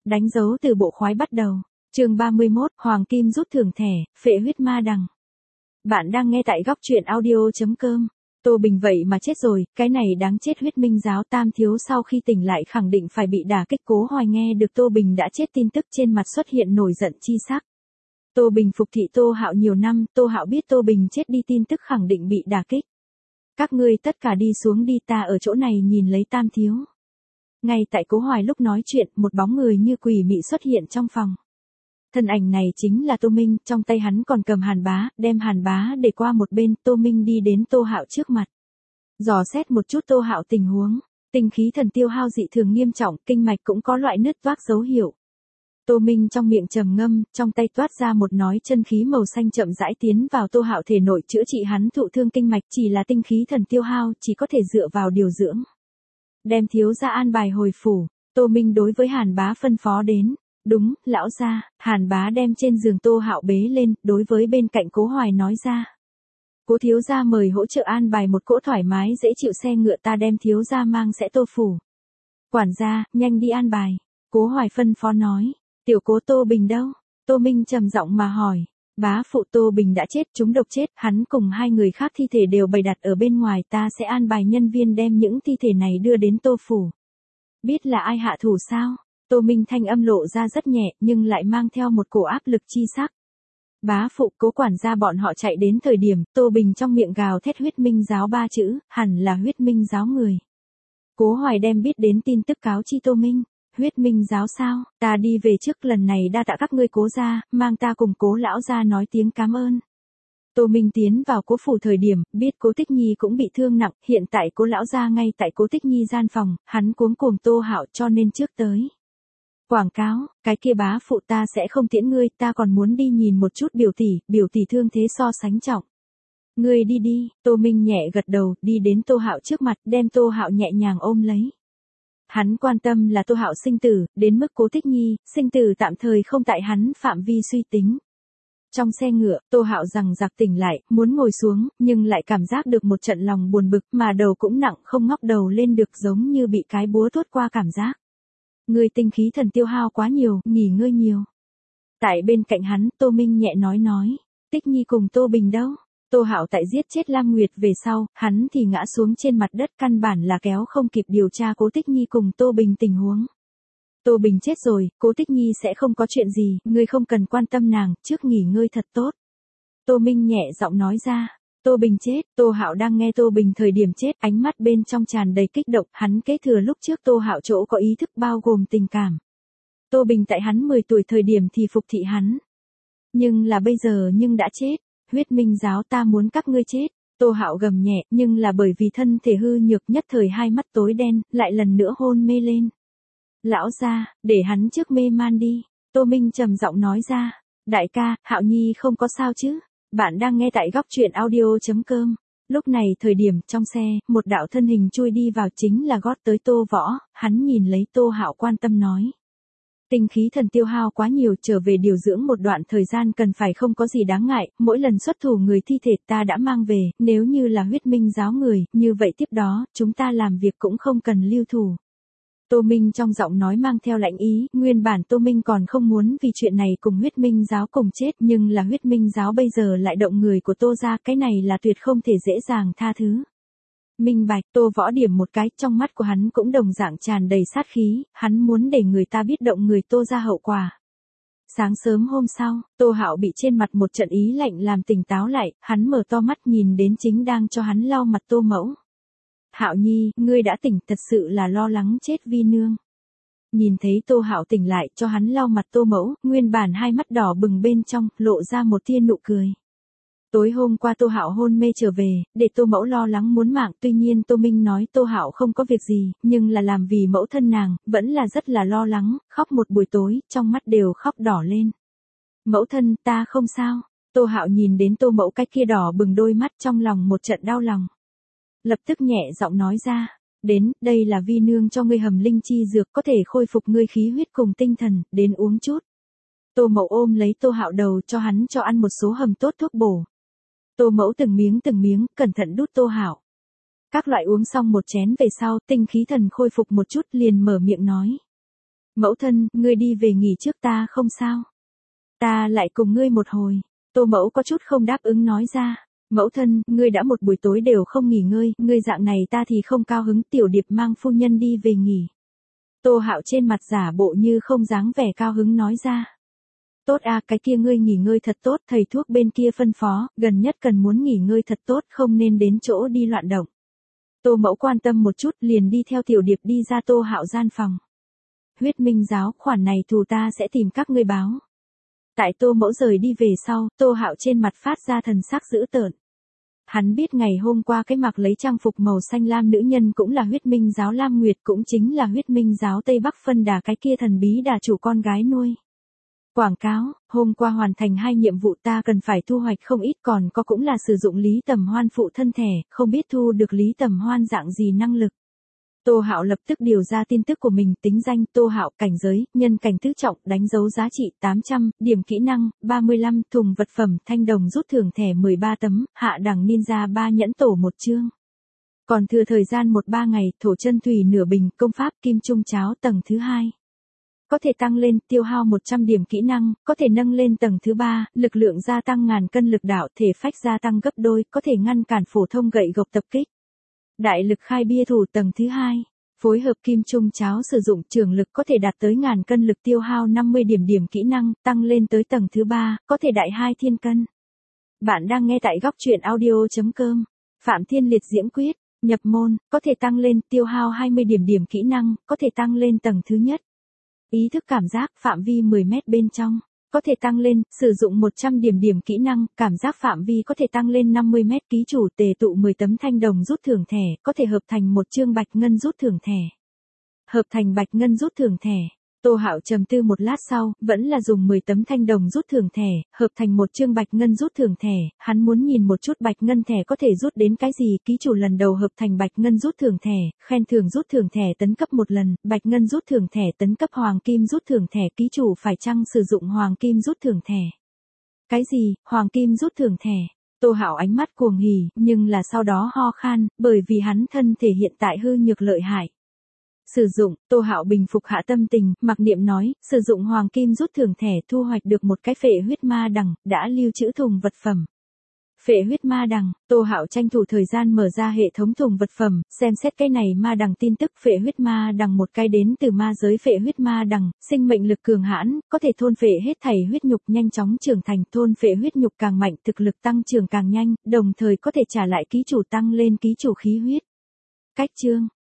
Đánh dấu từ bộ khoái bắt đầu. Chương 31, Hoàng Kim rút thưởng thẻ, phệ huyết ma đằng. Bạn đang nghe tại góc truyện audio.com. Tô Bình vậy mà chết rồi, cái này đáng chết. Huyết Minh giáo Tam thiếu sau khi tỉnh lại khẳng định phải bị đả kích. Cố Hoài nghe được Tô Bình đã chết tin tức trên mặt xuất hiện nổi giận chi sắc. Tô Bình phục thị Tô Hạo nhiều năm, Tô Hạo biết Tô Bình chết đi tin tức khẳng định bị đả kích. Các ngươi tất cả đi xuống đi, ta ở chỗ này nhìn lấy Tam thiếu. Ngay tại Cố Hoài lúc nói chuyện, một bóng người như quỷ mị xuất hiện trong phòng. Thân ảnh này chính là Tô Minh, trong tay hắn còn cầm hàn bá, đem hàn bá để qua một bên. Tô Minh đi đến Tô Hạo trước mặt, dò xét một chút Tô Hạo tình huống. Tinh khí thần tiêu hao dị thường nghiêm trọng, kinh mạch cũng có loại nứt toác dấu hiệu. Tô Minh trong miệng trầm ngâm, trong tay toát ra một nói chân khí màu xanh chậm rãi tiến vào Tô Hạo thể nội chữa trị hắn thụ thương kinh mạch. Chỉ là tinh khí thần tiêu hao, chỉ có thể dựa vào điều dưỡng. Đem thiếu gia an bài hồi phủ, Tô Minh đối với hàn bá phân phó đến. Đúng, lão gia. Hàn bá đem trên giường Tô Hạo bế lên, đối với bên cạnh Cố Hoài nói ra. Cố thiếu gia mời hỗ trợ an bài một cỗ thoải mái dễ chịu xe ngựa, ta đem thiếu gia mang sẽ Tô phủ. Quản gia, nhanh đi an bài. Cố Hoài phân phó nói. Tiểu Cố Tô Bình đâu? Tô Minh trầm giọng mà hỏi. Bá phụ Tô Bình đã chết, trúng độc chết, hắn cùng hai người khác thi thể đều bày đặt ở bên ngoài, ta sẽ an bài nhân viên đem những thi thể này đưa đến Tô phủ. Biết là ai hạ thủ sao? Tô Minh thanh âm lộ ra rất nhẹ, nhưng lại mang theo một cổ áp lực chi sắc. Bá phụ, Cố quản gia bọn họ chạy đến thời điểm, Tô Bình trong miệng gào thét Huyết Minh giáo ba chữ, hẳn là Huyết Minh giáo người. Cố Hoài đem biết đến tin tức cáo chi Tô Minh. Huyết Minh giáo sao? Ta đi về trước, lần này đa tạ các ngươi Cố gia, mang ta cùng Cố lão gia nói tiếng cảm ơn. Tô Minh tiến vào Cố phủ thời điểm, biết Cố Tích Nhi cũng bị thương nặng, hiện tại Cố lão gia ngay tại Cố Tích Nhi gian phòng, hắn cuống cuồng Tô Hạo cho nên trước tới. Quảng cáo, cái kia bá phụ ta sẽ không tiễn ngươi, ta còn muốn đi nhìn một chút biểu tỷ thương thế so sánh trọng. Ngươi đi đi. Tô Minh nhẹ gật đầu, đi đến Tô Hạo trước mặt, đem Tô Hạo nhẹ nhàng ôm lấy. Hắn quan tâm là Tô Hạo sinh tử, đến mức Cố Tích Nhi, sinh tử tạm thời không tại hắn phạm vi suy tính. Trong xe ngựa, Tô Hạo rằng giặc tỉnh lại, muốn ngồi xuống, nhưng lại cảm giác được một trận lòng buồn bực, mà đầu cũng nặng không ngóc đầu lên được, giống như bị cái búa tuốt qua cảm giác. Người tinh khí thần tiêu hao quá nhiều, nghỉ ngơi nhiều. Tại bên cạnh hắn, Tô Minh nhẹ nói. Tích Nhi cùng Tô Bình đâu? Tô Hạo tại giết chết Lam Nguyệt về sau, hắn thì ngã xuống trên mặt đất, căn bản là kéo không kịp điều tra Cố Tích Nhi cùng Tô Bình tình huống. Tô Bình chết rồi, Cố Tích Nhi sẽ không có chuyện gì, ngươi không cần quan tâm nàng, trước nghỉ ngơi thật tốt. Tô Minh nhẹ giọng nói ra. Tô Bình chết, Tô Hạo đang nghe Tô Bình thời điểm chết, ánh mắt bên trong tràn đầy kích động, hắn kế thừa lúc trước Tô Hạo chỗ có ý thức bao gồm tình cảm. Tô Bình tại hắn 10 tuổi thời điểm thì phục thị hắn. Nhưng là bây giờ nhưng đã chết. Huyết Minh giáo ta muốn các ngươi chết. Tô Hạo gầm nhẹ, nhưng là bởi vì thân thể hư nhược nhất thời hai mắt tối đen, lại lần nữa hôn mê lên. Lão gia, để hắn trước mê man đi. Tô Minh trầm giọng nói ra. Đại ca, Hạo Nhi không có sao chứ? Bạn đang nghe tại góc truyện audio.com. Lúc này thời điểm trong xe, một đạo thân hình chui đi vào, chính là gót tới Tô Võ, hắn nhìn lấy Tô Hạo quan tâm nói. Tinh khí thần tiêu hao quá nhiều, trở về điều dưỡng một đoạn thời gian cần phải, không có gì đáng ngại, mỗi lần xuất thủ người thi thể ta đã mang về, nếu như là Huyết Minh giáo người, như vậy tiếp đó, chúng ta làm việc cũng không cần lưu thủ. Tô Minh trong giọng nói mang theo lạnh ý, nguyên bản Tô Minh còn không muốn vì chuyện này cùng Huyết Minh giáo cùng chết, nhưng là Huyết Minh giáo bây giờ lại động người của Tô gia, cái này là tuyệt không thể dễ dàng tha thứ. Minh bạch. Tô Võ điểm một cái, trong mắt của hắn cũng đồng dạng tràn đầy sát khí, hắn muốn để người ta biết động người Tô gia hậu quả. Sáng sớm hôm sau, Tô Hạo bị trên mặt một trận ý lạnh làm tỉnh táo lại, hắn mở to mắt nhìn đến chính đang cho hắn lau mặt Tô Mẫu. Hạo Nhi, ngươi đã tỉnh, thật sự là lo lắng chết Vi nương. Nhìn thấy Tô Hạo tỉnh lại, cho hắn lau mặt Tô Mẫu, nguyên bản hai mắt đỏ bừng bên trong, lộ ra một tia nụ cười. Tối hôm qua Tô Hạo hôn mê trở về, để Tô Mẫu lo lắng muốn mạng, tuy nhiên Tô Minh nói Tô Hạo không có việc gì, nhưng là làm vì mẫu thân nàng, vẫn là rất là lo lắng, khóc một buổi tối, trong mắt đều khóc đỏ lên. Mẫu thân, ta không sao. Tô Hạo nhìn đến Tô Mẫu cái kia đỏ bừng đôi mắt, trong lòng một trận đau lòng. Lập tức nhẹ giọng nói ra. Đến, đây là Vi nương cho ngươi hầm linh chi dược, có thể khôi phục ngươi khí huyết cùng tinh thần, đến uống chút. Tô Mẫu ôm lấy Tô Hạo đầu, cho hắn cho ăn một số hầm tốt thuốc bổ. Tô Mẫu từng miếng, cẩn thận đút Tô Hạo. Các loại uống xong một chén về sau, tinh khí thần khôi phục một chút, liền mở miệng nói. Mẫu thân, ngươi đi về nghỉ trước ta không sao. Ta lại cùng ngươi một hồi. Tô mẫu có chút không đáp ứng nói ra. Mẫu thân, ngươi đã một buổi tối đều không nghỉ ngơi, ngươi dạng này ta thì không cao hứng. Tiểu Điệp mang phu nhân đi về nghỉ. Tô Hạo trên mặt giả bộ như không dáng vẻ cao hứng nói ra. Tốt à, cái kia ngươi nghỉ ngơi thật tốt, thầy thuốc bên kia phân phó, gần nhất cần muốn nghỉ ngơi thật tốt, không nên đến chỗ đi loạn động. Tô mẫu quan tâm một chút liền đi theo Tiểu Điệp đi ra Tô Hạo gian phòng. Huyết Minh giáo, khoản này thù ta sẽ tìm các ngươi báo. Tại Tô mẫu rời đi về sau, Tô Hạo trên mặt phát ra thần sắc dữ tợn. Hắn biết ngày hôm qua cái mặc lấy trang phục màu xanh lam nữ nhân cũng là Huyết Minh giáo Lam Nguyệt, cũng chính là Huyết Minh giáo Tây Bắc phân đà cái kia thần bí đà chủ con gái nuôi. Quảng cáo, hôm qua hoàn thành 2 nhiệm vụ ta cần phải thu hoạch không ít, còn có cũng là sử dụng Lý Tầm Hoan phụ thân thể, không biết thu được Lý Tầm Hoan dạng gì năng lực. Tô Hạo lập tức điều ra tin tức của mình, tính danh Tô Hạo, cảnh giới, nhân cảnh tứ trọng, đánh dấu giá trị 800, điểm kỹ năng, 35, thùng vật phẩm, thanh đồng rút thưởng thẻ 13 tấm, hạ đẳng ninja 3 nhẫn tổ 1 chương. Còn thừa thời gian 1-3 ngày, thổ chân thủy nửa bình, công pháp kim trung cháo tầng thứ 2. Có thể tăng lên, tiêu hao 100 điểm kỹ năng, có thể nâng lên tầng thứ 3, lực lượng gia tăng ngàn cân lực đạo, thể phách gia tăng gấp đôi, có thể ngăn cản phổ thông gậy gộc tập kích. Đại lực khai bia thủ tầng thứ 2, phối hợp kim trung cháo sử dụng trường lực có thể đạt tới ngàn cân lực, tiêu hao 50 điểm kỹ năng, tăng lên tới tầng thứ 3, có thể đại 2 thiên cân. Bạn đang nghe tại góc truyện audio.com. Phạm Thiên Liệt Diễm Quyết, nhập môn, có thể tăng lên, tiêu hao 20 điểm kỹ năng, có thể tăng lên tầng thứ nhất. Ý thức cảm giác, phạm vi 10 mét bên trong, có thể tăng lên, sử dụng 100 điểm kỹ năng, cảm giác phạm vi có thể tăng lên 50 mét, ký chủ tề tụ 10 tấm thanh đồng rút thưởng thẻ, có thể hợp thành một chương bạch ngân rút thưởng thẻ. Hợp thành bạch ngân rút thưởng thẻ. Tô Hạo trầm tư một lát sau, vẫn là dùng 10 tấm thanh đồng rút thưởng thẻ, hợp thành một chương bạch ngân rút thưởng thẻ, hắn muốn nhìn một chút bạch ngân thẻ có thể rút đến cái gì, ký chủ lần đầu hợp thành bạch ngân rút thưởng thẻ, khen thưởng rút thưởng thẻ tấn cấp một lần, bạch ngân rút thưởng thẻ tấn cấp hoàng kim rút thưởng thẻ, ký chủ phải chăng sử dụng hoàng kim rút thưởng thẻ. Cái gì, hoàng kim rút thưởng thẻ? Tô Hạo ánh mắt cuồng hỉ, nhưng là sau đó ho khan, bởi vì hắn thân thể hiện tại hư nhược lợi hại. Sử dụng, Tô Hạo bình phục hạ tâm tình, mặc niệm nói, sử dụng hoàng kim rút thưởng thẻ thu hoạch được một cái phệ huyết ma đằng, đã lưu trữ thùng vật phẩm. Phệ huyết ma đằng, Tô Hạo tranh thủ thời gian mở ra hệ thống thùng vật phẩm, xem xét cái này ma đằng tin tức. Phệ huyết ma đằng một cái đến từ ma giới phệ huyết ma đằng, sinh mệnh lực cường hãn, có thể thôn phệ hết thảy huyết nhục, nhanh chóng trưởng thành, thôn phệ huyết nhục càng mạnh, thực lực tăng trưởng càng nhanh, đồng thời có thể trả lại ký chủ, tăng lên ký chủ khí huyết. Cách chương